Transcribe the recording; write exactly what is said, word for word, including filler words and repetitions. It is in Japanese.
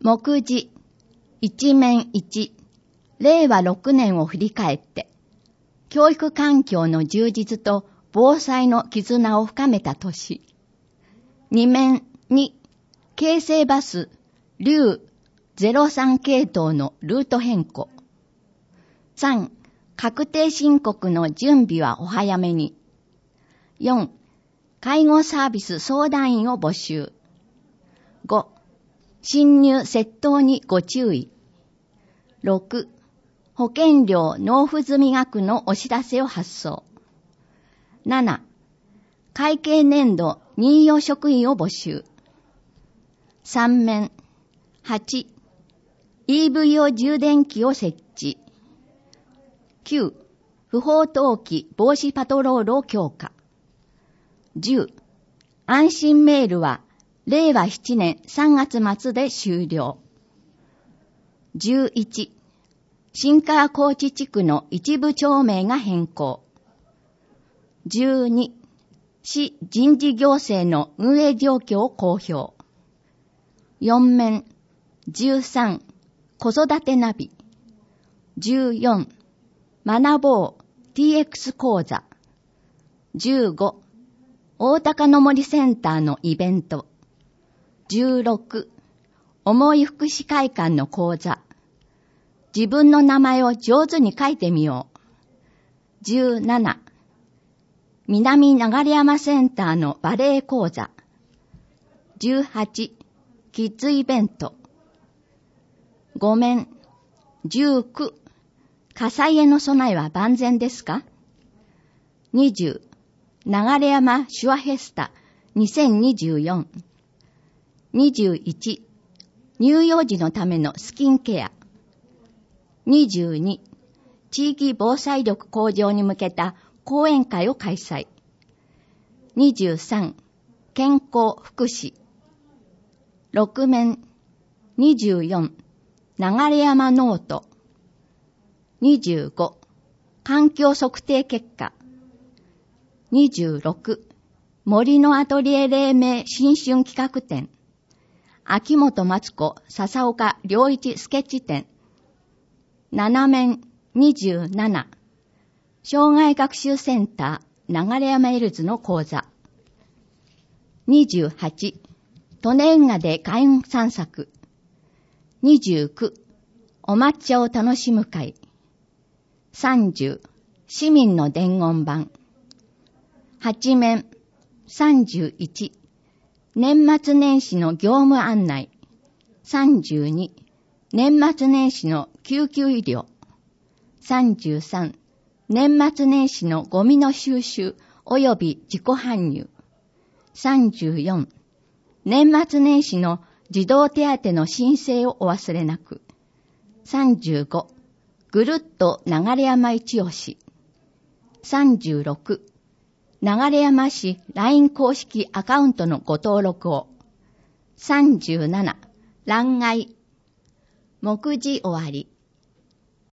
目次一面一、れいわろくねんを振り返って、教育環境の充実と防災の絆を深めた年。二面に、京成バス竜ゼロさん系統のルート変更。三、確定申告の準備はお早めに。四、介護サービス相談員を募集。五、侵入窃盗にご注意。六、保険料納付済み額のお知らせを発送。七、会計年度任用職員を募集。三面。八、イーブイ 用充電器を設置。九、不法投棄防止パトロールを強化。十、安心メールはれいわななねんさんがつ末で終了。十一、新川高知地区の一部町名が変更。十二、市人事行政の運営状況を公表。四面。十三、子育てナビ。十四、学ぼう ティーエックス 講座。十五、大高の森センターのイベント。十六、重い福祉会館の講座。自分の名前を上手に書いてみよう。十七、南流山センターのバレエ講座。十八、キッズイベント。五面。十九、火災への備えは万全ですか？二十、流山手話フェスタにせんにじゅうよん。二十一、乳幼児のためのスキンケア。二十二、地域防災力向上に向けた講演会を開催。二十三、健康福祉。六面。二十四、流山ノート。二十五、環境測定結果。二十六、森のアトリエ黎明新春企画展。秋元松子笹岡良一スケッチ展。七面。二十七、障害学習センター流山エルズの講座。二十八、利根運河で海運散策。二十九、お抹茶を楽しむ会。三十、市民の伝言板。八面。三十一、年末年始の業務案内。三十二、年末年始の救急医療。三十三、年末年始のゴミの収集及び自己搬入。三十四、年末年始の児童手当の申請をお忘れなく。三十五、ぐるっと流山一押し。三十六、流山市 ライン 公式アカウントのご登録を。三十七、欄外。目次終わり。